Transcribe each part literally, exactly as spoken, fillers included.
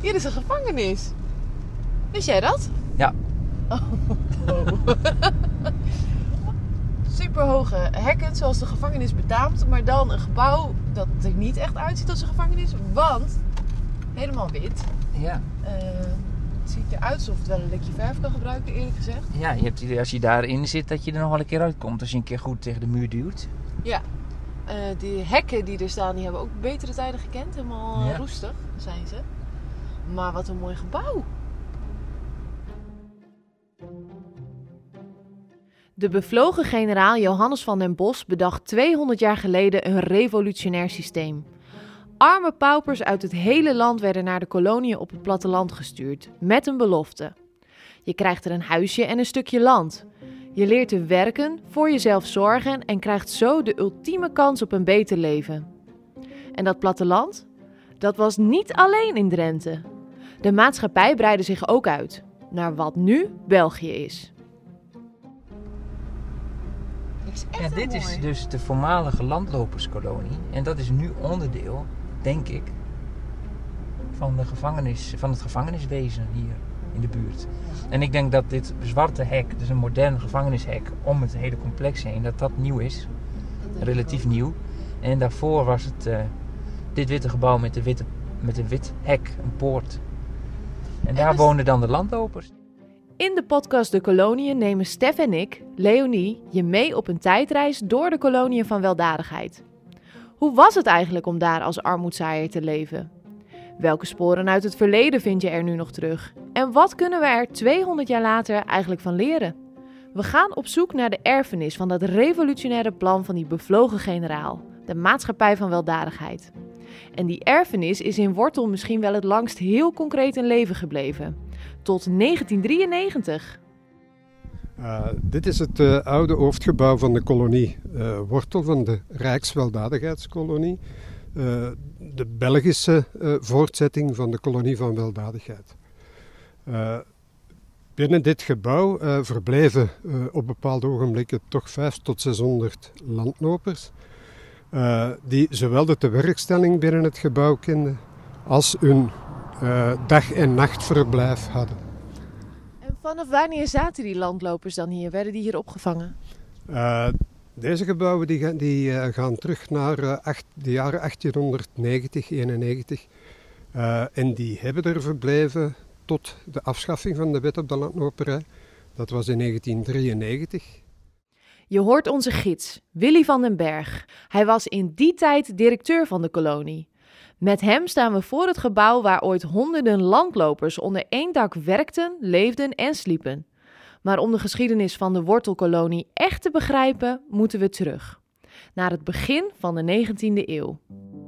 Hier is een gevangenis. Wist jij dat? Ja. Oh. Superhoge hekken, zoals de gevangenis betaamt. Maar dan een gebouw dat er niet echt uitziet als een gevangenis. Want, helemaal wit. Ja. Uh, het ziet eruit alsof het wel een likje verf kan gebruiken, eerlijk gezegd. Ja, je hebt het idee als je daarin zit dat je er nog wel een keer uitkomt. Als je een keer goed tegen de muur duwt. Ja. Uh, die hekken die er staan, die hebben ook betere tijden gekend. Helemaal uh, ja. roestig zijn ze. Maar wat een mooi gebouw. De bevlogen generaal Johannes van den Bosch bedacht tweehonderd jaar geleden een revolutionair systeem. Arme paupers uit het hele land werden naar de koloniën op het platteland gestuurd, met een belofte. Je krijgt er een huisje en een stukje land. Je leert te werken, voor jezelf zorgen en krijgt zo de ultieme kans op een beter leven. En dat platteland? Dat was niet alleen in Drenthe. De maatschappij breidde zich ook uit, naar wat nu België is. Is ja, dit mooi. is dus de voormalige landloperskolonie. En dat is nu onderdeel, denk ik, van, de gevangenis, van het gevangeniswezen hier in de buurt. En ik denk dat dit zwarte hek, dus een modern gevangenishek om het hele complex heen, dat dat nieuw is. Relatief nieuw. En daarvoor was het uh, dit witte gebouw met, de witte, met een wit hek, een poort. En daar dus woonden dan de landlopers. In de podcast De Koloniën nemen Stef en ik, Leonie, je mee op een tijdreis door de koloniën van weldadigheid. Hoe was het eigenlijk om daar als armoedzaaier te leven? Welke sporen uit het verleden vind je er nu nog terug? En wat kunnen we er tweehonderd jaar later eigenlijk van leren? We gaan op zoek naar de erfenis van dat revolutionaire plan van die bevlogen generaal, de maatschappij van weldadigheid. En die erfenis is in wortel misschien wel het langst heel concreet in leven gebleven. Tot negentien drieënnegentig. Uh, dit is het uh, oude hoofdgebouw van de kolonie uh, Wortel van de Rijksweldadigheidskolonie. Uh, de Belgische uh, voortzetting van de kolonie van weldadigheid. Uh, binnen dit gebouw uh, verbleven uh, op bepaalde ogenblikken toch vijfhonderd tot zeshonderd landlopers. Uh, die zowel de tewerkstelling binnen het gebouw kenden als hun uh, dag- en nachtverblijf hadden. En vanaf wanneer zaten die landlopers dan hier? Werden die hier opgevangen? Uh, deze gebouwen die, die, uh, gaan terug naar uh, acht, de jaren achttienhonderdnegentig, eenennegentig. Uh, en die hebben er verbleven tot de afschaffing van de wet op de landloperij. Dat was in negentien drieënnegentig. Je hoort onze gids, Willy van den Berg. Hij was in die tijd directeur van de kolonie. Met hem staan we voor het gebouw waar ooit honderden landlopers onder één dak werkten, leefden en sliepen. Maar om de geschiedenis van de wortelkolonie echt te begrijpen, moeten we terug. Naar het begin van de negentiende eeuw.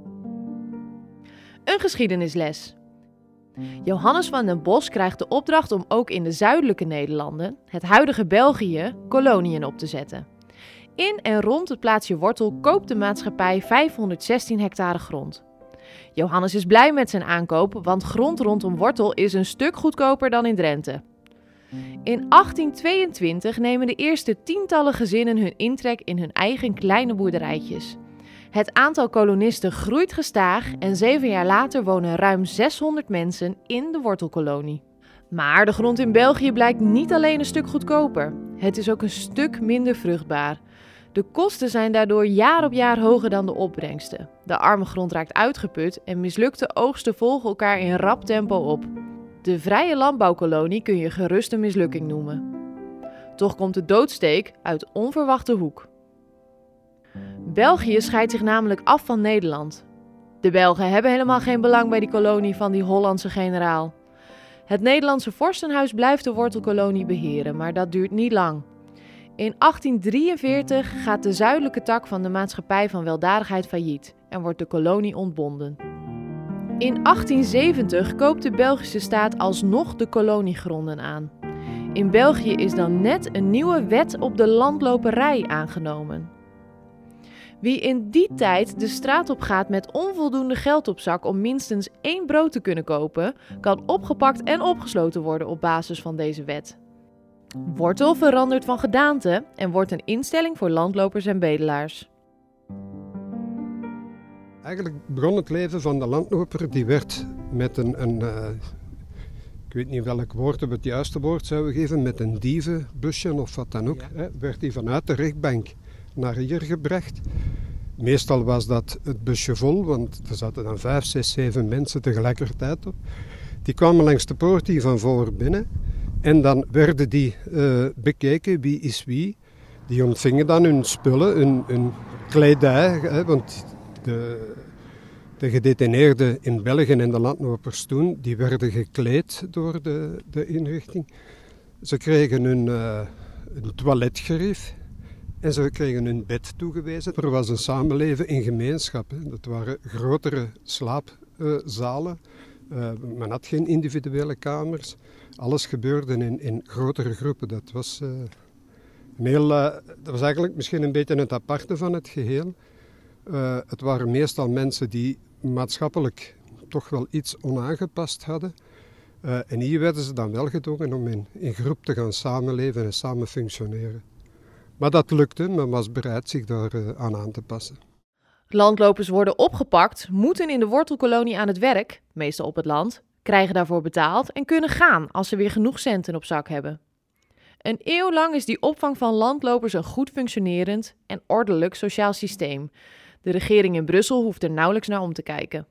Een geschiedenisles. Johannes van den Bosch krijgt de opdracht om ook in de zuidelijke Nederlanden, het huidige België, koloniën op te zetten. In en rond het plaatsje Wortel koopt de maatschappij vijfhonderdzestien hectare grond. Johannes is blij met zijn aankoop, want grond rondom Wortel is een stuk goedkoper dan in Drenthe. In achttien tweeëntwintig nemen de eerste tientallen gezinnen hun intrek in hun eigen kleine boerderijtjes. Het aantal kolonisten groeit gestaag en zeven jaar later wonen ruim zeshonderd mensen in de wortelkolonie. Maar de grond in België blijkt niet alleen een stuk goedkoper. Het is ook een stuk minder vruchtbaar. De kosten zijn daardoor jaar op jaar hoger dan de opbrengsten. De arme grond raakt uitgeput en mislukte oogsten volgen elkaar in rap tempo op. De vrije landbouwkolonie kun je gerust een mislukking noemen. Toch komt de doodsteek uit onverwachte hoek. België scheidt zich namelijk af van Nederland. De Belgen hebben helemaal geen belang bij die kolonie van die Hollandse generaal. Het Nederlandse vorstenhuis blijft de wortelkolonie beheren, maar dat duurt niet lang. In achttien drieënveertig gaat de zuidelijke tak van de maatschappij van weldadigheid failliet en wordt de kolonie ontbonden. In achttien zeventig koopt de Belgische staat alsnog de koloniegronden aan. In België is dan net een nieuwe wet op de landloperij aangenomen. Wie in die tijd de straat op gaat met onvoldoende geld op zak om minstens één brood te kunnen kopen, kan opgepakt en opgesloten worden op basis van deze wet. Wortel verandert van gedaante en wordt een instelling voor landlopers en bedelaars. Eigenlijk begon het leven van de landloper, die werd met een, een uh, ik weet niet welk woord we het juiste woord zouden geven, met een dievenbusje of wat dan ook, ja. hè, werd hij vanuit de rechtbank naar hier gebracht. Meestal was dat het busje vol, want er zaten dan vijf, zes, zeven mensen tegelijkertijd op. Die kwamen langs de poort hier van voor binnen en dan werden die uh, bekeken, wie is wie. Die ontvingen dan hun spullen, hun, hun kledij, hè, want de, de gedetineerden in België en de landlopers toen, die werden gekleed door de, de inrichting. Ze kregen hun, uh, een toiletgerief en ze kregen hun bed toegewezen. Er was een samenleven in gemeenschap. Hè. Dat waren grotere slaapzalen. Uh, men had geen individuele kamers. Alles gebeurde in, in grotere groepen. Dat was... Uh, Heel, uh, dat was eigenlijk misschien een beetje het aparte van het geheel. Uh, het waren meestal mensen die maatschappelijk toch wel iets onaangepast hadden. Uh, en hier werden ze dan wel gedwongen om in, in groep te gaan samenleven en samen functioneren. Maar dat lukte, men was bereid zich daar uh, aan aan te passen. Landlopers worden opgepakt, moeten in de wortelkolonie aan het werk, meestal op het land, krijgen daarvoor betaald en kunnen gaan als ze weer genoeg centen op zak hebben. Een eeuw lang is die opvang van landlopers een goed functionerend en ordelijk sociaal systeem. De regering in Brussel hoeft er nauwelijks naar om te kijken.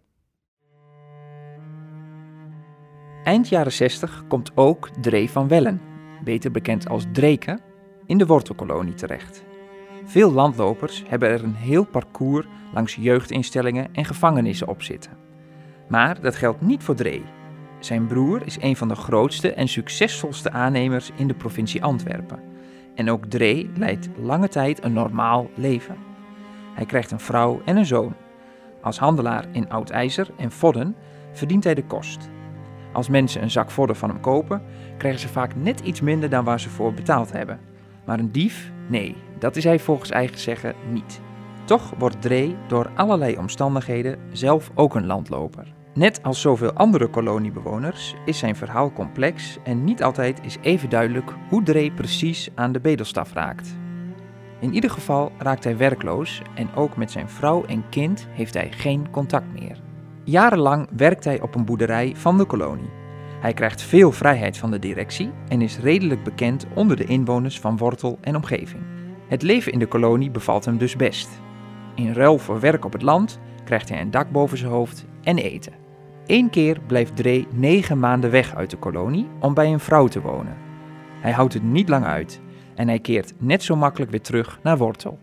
Eind jaren zestig komt ook Dree van Wellen, beter bekend als Dreke, in de wortelkolonie terecht. Veel landlopers hebben er een heel parcours langs jeugdinstellingen en gevangenissen op zitten. Maar dat geldt niet voor Dree. Zijn broer is een van de grootste en succesvolste aannemers in de provincie Antwerpen. En ook Dree leidt lange tijd een normaal leven. Hij krijgt een vrouw en een zoon. Als handelaar in oud ijzer en vodden verdient hij de kost. Als mensen een zak vodden van hem kopen, krijgen ze vaak net iets minder dan waar ze voor betaald hebben. Maar een dief? Nee, dat is hij volgens eigen zeggen niet. Toch wordt Dree door allerlei omstandigheden zelf ook een landloper. Net als zoveel andere koloniebewoners is zijn verhaal complex en niet altijd is even duidelijk hoe Dree precies aan de bedelstaf raakt. In ieder geval raakt hij werkloos en ook met zijn vrouw en kind heeft hij geen contact meer. Jarenlang werkt hij op een boerderij van de kolonie. Hij krijgt veel vrijheid van de directie en is redelijk bekend onder de inwoners van Wortel en omgeving. Het leven in de kolonie bevalt hem dus best. In ruil voor werk op het land krijgt hij een dak boven zijn hoofd en eten. Eén keer blijft Dree negen maanden weg uit de kolonie om bij een vrouw te wonen. Hij houdt het niet lang uit en hij keert net zo makkelijk weer terug naar Wortel.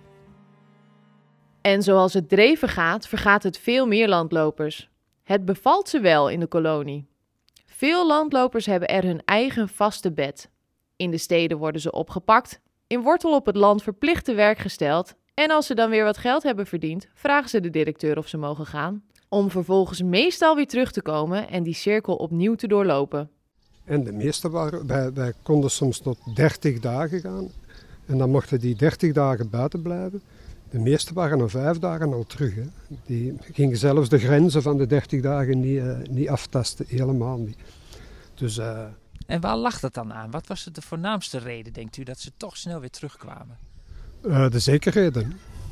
En zoals het Dree vergaat, vergaat het veel meer landlopers. Het bevalt ze wel in de kolonie. Veel landlopers hebben er hun eigen vaste bed. In de steden worden ze opgepakt, in Wortel op het land verplicht te werk gesteld en als ze dan weer wat geld hebben verdiend, vragen ze de directeur of ze mogen gaan. Om vervolgens meestal weer terug te komen en die cirkel opnieuw te doorlopen. En de meeste waren, wij, wij konden soms tot dertig dagen gaan. En dan mochten die dertig dagen buiten blijven. De meeste waren na vijf dagen al terug. Hè. Die gingen zelfs de grenzen van de dertig dagen niet, uh, niet aftasten, helemaal niet. Dus, uh... En waar lag dat dan aan? Wat was het de voornaamste reden, denkt u, dat ze toch snel weer terugkwamen? Uh, de zekerheden.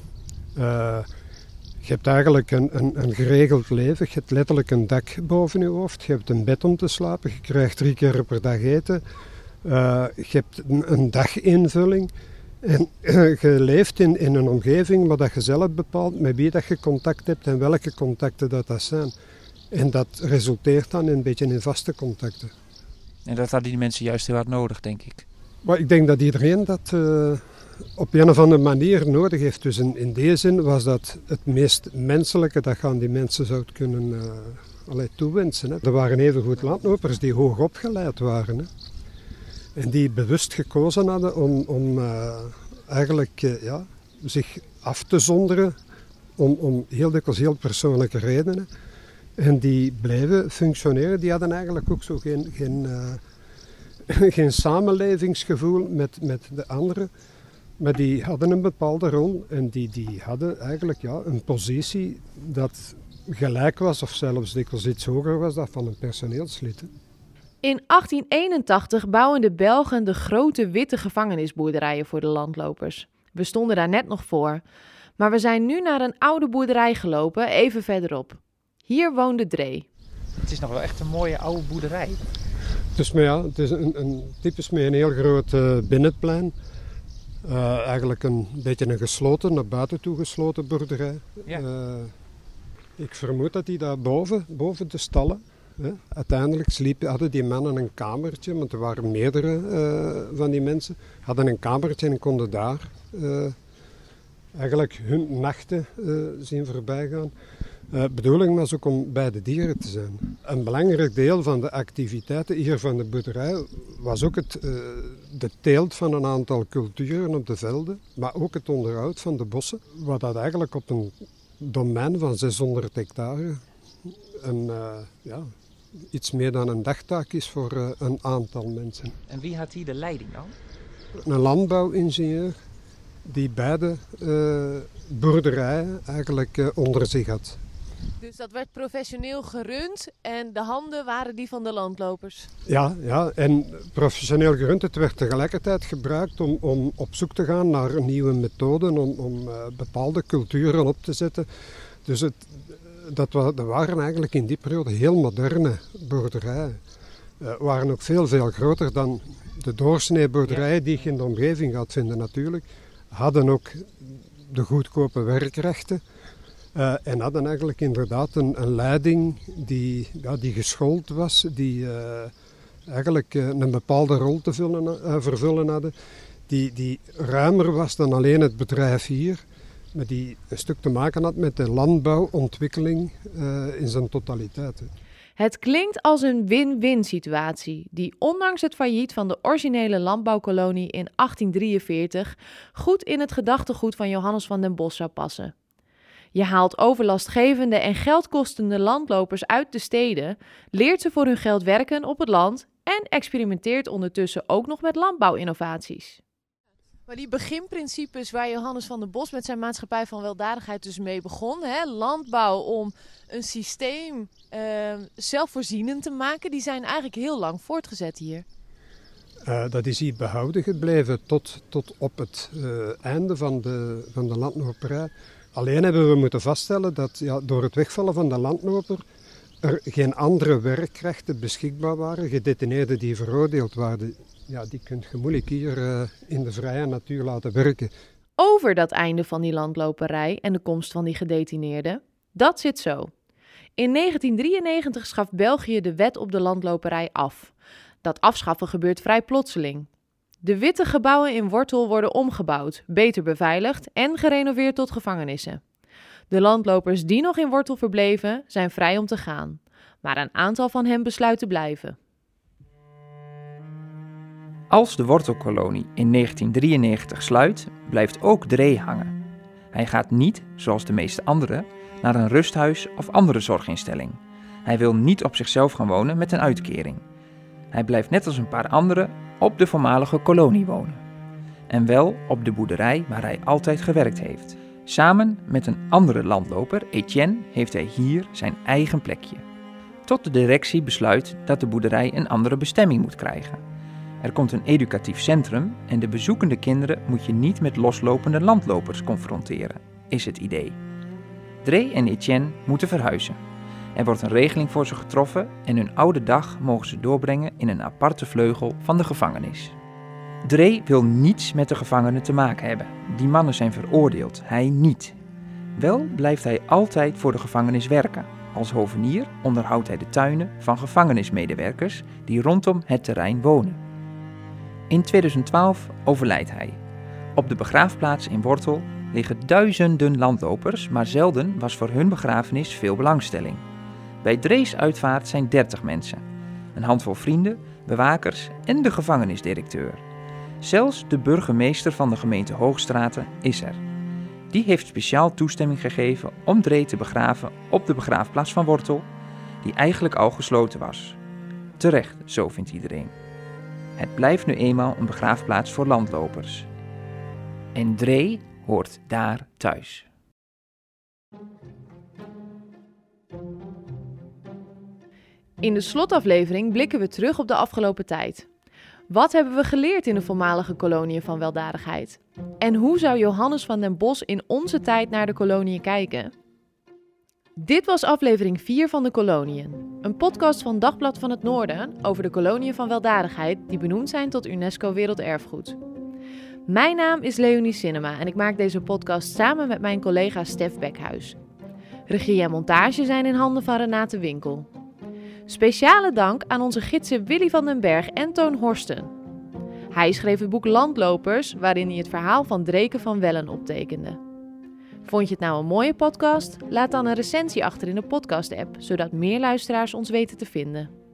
Uh, Je hebt eigenlijk een, een, een geregeld leven. Je hebt letterlijk een dak boven je hoofd. Je hebt een bed om te slapen. Je krijgt drie keer per dag eten. Uh, je hebt een, een daginvulling. En uh, je leeft in, in een omgeving waar dat je zelf bepaalt met wie dat je contact hebt en welke contacten dat, dat zijn. En dat resulteert dan een beetje in vaste contacten. En dat hadden die mensen juist heel hard nodig, denk ik. Maar ik denk dat iedereen dat... Uh, op een of andere manier nodig heeft. Dus in, in die zin was dat het meest menselijke dat je aan die mensen zou kunnen uh, allee, toewensen. Hè. Er waren evengoed landlopers die hoog opgeleid waren. Hè. En die bewust gekozen hadden om, om uh, eigenlijk uh, ja, zich af te zonderen om, om heel dikwijls heel persoonlijke redenen. En die bleven functioneren. Die hadden eigenlijk ook zo geen, geen, uh, geen samenlevingsgevoel met, met de anderen. Maar die hadden een bepaalde rol en die, die hadden eigenlijk ja, een positie dat gelijk was of zelfs dikwijls iets hoger was dan van een personeelslid. In achttien eenentachtig bouwen de Belgen de grote witte gevangenisboerderijen voor de landlopers. We stonden daar net nog voor. Maar we zijn nu naar een oude boerderij gelopen, even verderop. Hier woonde Dree. Het is nog wel echt een mooie oude boerderij. Dus maar ja, het is een, een typisch met een heel groot uh, binnenplein. Uh, eigenlijk een beetje een gesloten, naar buiten toe gesloten boerderij. Ja. Uh, ik vermoed dat die daar boven, boven de stallen, hè, uiteindelijk sliepen, hadden die mannen een kamertje, want er waren meerdere uh, van die mensen, hadden een kamertje en konden daar uh, eigenlijk hun nachten uh, zien voorbijgaan. De uh, bedoeling was ook om bij de dieren te zijn. Een belangrijk deel van de activiteiten hier van de boerderij was ook het, uh, de teelt van een aantal culturen op de velden, maar ook het onderhoud van de bossen, wat dat eigenlijk op een domein van zeshonderd hectare een, uh, ja, iets meer dan een dagtaak is voor uh, een aantal mensen. En wie had hier de leiding dan? Een landbouwingenieur die beide uh, boerderijen eigenlijk uh, onder zich had. Dus dat werd professioneel gerund en de handen waren die van de landlopers? Ja, ja, en professioneel gerund. Het werd tegelijkertijd gebruikt om, om op zoek te gaan naar nieuwe methoden, om, om uh, bepaalde culturen op te zetten. Dus het, dat, wa- dat waren eigenlijk in die periode heel moderne boerderijen. Uh, waren ook veel, veel groter dan de doorsnee boerderijen die je in de omgeving gaat vinden natuurlijk. Hadden ook de goedkope werkrechten. Uh, en hadden eigenlijk inderdaad een, een leiding die, ja, die geschoold was, die uh, eigenlijk uh, een bepaalde rol te vullen, uh, vervullen hadden, die, die ruimer was dan alleen het bedrijf hier, maar die een stuk te maken had met de landbouwontwikkeling uh, in zijn totaliteit. Het klinkt als een win-win situatie die ondanks het failliet van de originele landbouwkolonie in achttien drieënveertig goed in het gedachtegoed van Johannes van den Bos zou passen. Je haalt overlastgevende en geldkostende landlopers uit de steden, leert ze voor hun geld werken op het land en experimenteert ondertussen ook nog met landbouwinnovaties. Maar die beginprincipes waar Johannes van den Bos met zijn maatschappij van weldadigheid dus mee begon, hè, landbouw om een systeem uh, zelfvoorzienend te maken, die zijn eigenlijk heel lang voortgezet hier. Uh, dat is hier behouden gebleven tot, tot op het uh, einde van de, van de landloperij. Alleen hebben we moeten vaststellen dat ja, door het wegvallen van de landloper er geen andere werkkrachten beschikbaar waren. Gedetineerden die veroordeeld waren, ja, die kun je moeilijk hier uh, in de vrije natuur laten werken. Over dat einde van die landloperij en de komst van die gedetineerden, dat zit zo. In negentien drieënnegentig schaft België de wet op de landloperij af. Dat afschaffen gebeurt vrij plotseling. De witte gebouwen in Wortel worden omgebouwd, beter beveiligd en gerenoveerd tot gevangenissen. De landlopers die nog in Wortel verbleven zijn vrij om te gaan, maar een aantal van hen besluit te blijven. Als de Wortelkolonie in negentien drieënnegentig sluit, blijft ook Dree hangen. Hij gaat niet, zoals de meeste anderen, naar een rusthuis of andere zorginstelling. Hij wil niet op zichzelf gaan wonen met een uitkering. Hij blijft net als een paar anderen op de voormalige kolonie wonen. En wel op de boerderij waar hij altijd gewerkt heeft. Samen met een andere landloper, Etienne, heeft hij hier zijn eigen plekje. Tot de directie besluit dat de boerderij een andere bestemming moet krijgen. Er komt een educatief centrum en de bezoekende kinderen moet je niet met loslopende landlopers confronteren, is het idee. Dree en Etienne moeten verhuizen. Er wordt een regeling voor ze getroffen en hun oude dag mogen ze doorbrengen in een aparte vleugel van de gevangenis. Dree wil niets met de gevangenen te maken hebben. Die mannen zijn veroordeeld, hij niet. Wel blijft hij altijd voor de gevangenis werken. Als hovenier onderhoudt hij de tuinen van gevangenismedewerkers die rondom het terrein wonen. In tweeduizend twaalf overlijdt hij. Op de begraafplaats in Wortel liggen duizenden landlopers, maar zelden was voor hun begrafenis veel belangstelling. Bij Drees uitvaart zijn dertig mensen. Een handvol vrienden, bewakers en de gevangenisdirecteur. Zelfs de burgemeester van de gemeente Hoogstraten is er. Die heeft speciaal toestemming gegeven om Dree te begraven op de begraafplaats van Wortel, die eigenlijk al gesloten was. Terecht, zo vindt iedereen. Het blijft nu eenmaal een begraafplaats voor landlopers. En Dree hoort daar thuis. In de slotaflevering blikken we terug op de afgelopen tijd. Wat hebben we geleerd in de voormalige koloniën van weldadigheid? En hoe zou Johannes van den Bos in onze tijd naar de koloniën kijken? Dit was aflevering vier van de Koloniën. Een podcast van Dagblad van het Noorden over de koloniën van weldadigheid die benoemd zijn tot UNESCO Werelderfgoed. Mijn naam is Leonie Sinnema en ik maak deze podcast samen met mijn collega Stef Bekhuis. Regie en montage zijn in handen van Renate Winkel. Speciale dank aan onze gidsen Willy van den Berg en Toon Horsten. Hij schreef het boek Landlopers, waarin hij het verhaal van Dreke van Wellen optekende. Vond je het nou een mooie podcast? Laat dan een recensie achter in de podcast-app, zodat meer luisteraars ons weten te vinden.